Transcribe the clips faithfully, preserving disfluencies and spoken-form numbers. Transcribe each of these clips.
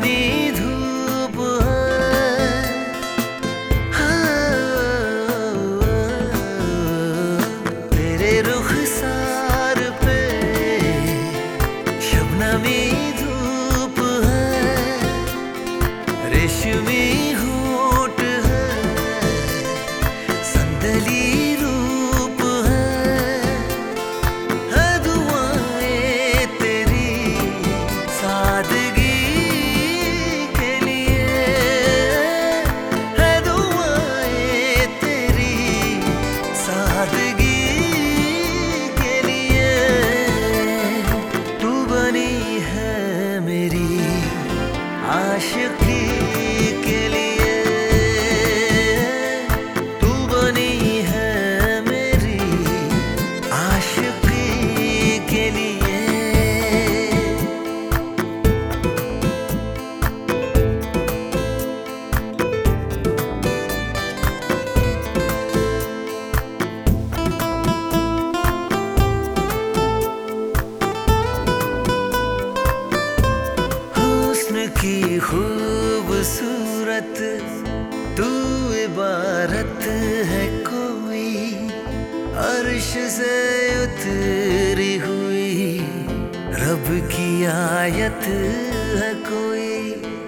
शबनमी धूप है, हाँ, तेरे रुखसार पे शबनमी धूप है, रेशमी होठ है, संदली रूप है, है दुआएं तेरी सादगी के लिए, है दुआएं तेरी सादगी के लिए। तू बनी है मेरी आशिकी के लिए, तू बनी है मेरी आशिकी के लिए। हुस्न की खूबसूरत तू इबारत है कोई, अर्श से उतरी हुई रब की आयत है कोई।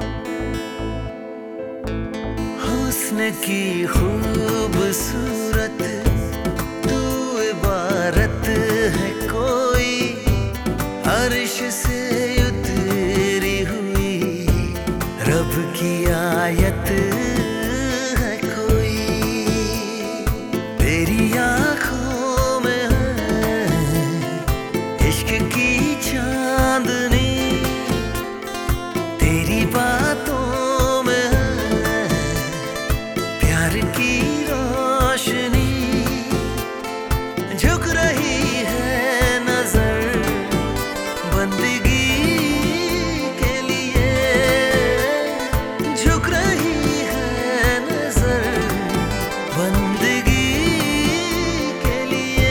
हुस्न की खूबसूरत तू इबारत है कोई, अर्श से उतरी हुई रब की आयत है कोई। तेरी आँखों में है इश्क की चांदनी, तेरी बातों में है प्यार की रोशनी। झुक रही है नजर बंदगी के लिए, झुक रही है नजर बंदगी के लिए।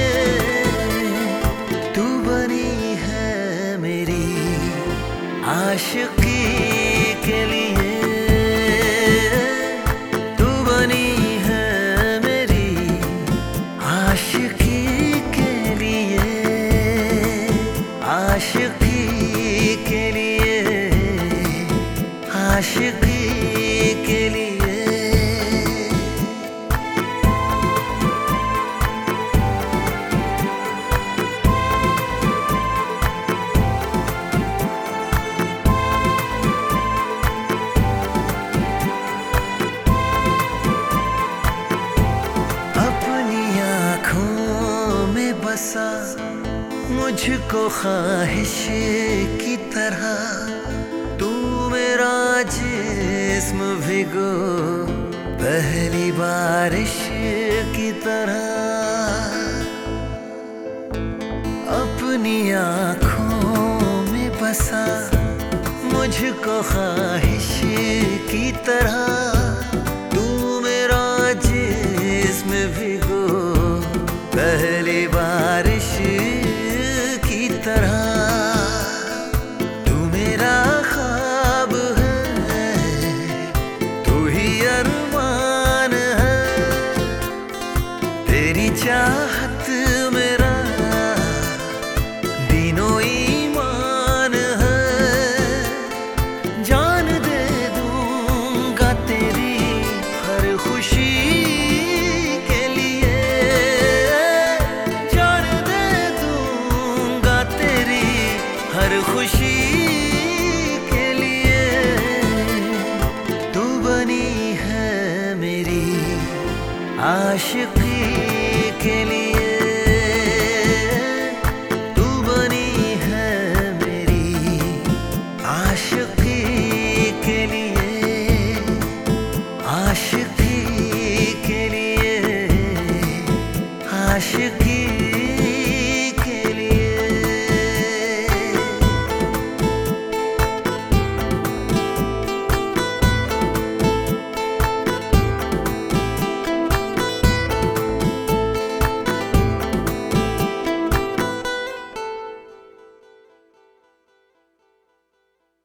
तू बनी है मेरी आशिकी के लिए, तू बनी है मेरी आशिकी के लिए, आशिकी के लिए, आशिकी के लिए। अपनी आँखों में बसा मुझको ख्वाहिश की तरह, तू मेरा जिस्म भिगो पहली बारिश की तरह। अपनी आँखों में बसा मुझको ख्वाहिश की तरह, तू मेरा जिस्म भिगो पहली बारिश की तरह। तू मेरा ख्वाब है, तू ही अरमान है, तेरी चाहत मेरा दीनो ईमान है। जान दे दूंगा तेरी हर खुशी के लिए, जान दे दूंगा तेरी हर खुशी के लिए। तू बनी है मेरी आशिकी के लिए,